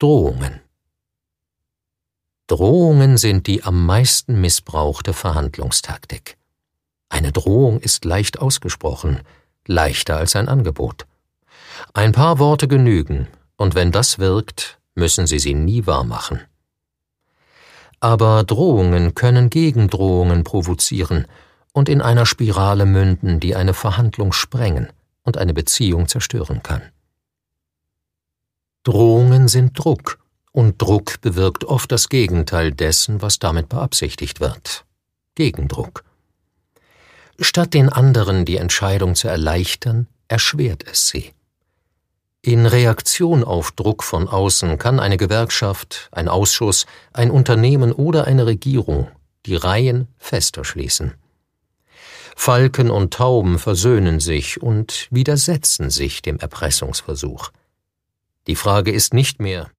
Drohungen. Drohungen sind die am meisten missbrauchte Verhandlungstaktik. Eine Drohung ist leicht ausgesprochen, leichter als ein Angebot. Ein paar Worte genügen, und wenn das wirkt, müssen Sie sie nie wahrmachen. Aber Drohungen können Gegendrohungen provozieren und in einer Spirale münden, die eine Verhandlung sprengen und eine Beziehung zerstören kann. Drohungen sind Druck, und Druck bewirkt oft das Gegenteil dessen, was damit beabsichtigt wird: Gegendruck. Statt den anderen die Entscheidung zu erleichtern, erschwert es sie. In Reaktion auf Druck von außen kann eine Gewerkschaft, ein Ausschuss, ein Unternehmen oder eine Regierung die Reihen fester schließen. Falken und Tauben versöhnen sich und widersetzen sich dem Erpressungsversuch. Die Frage ist nicht mehr,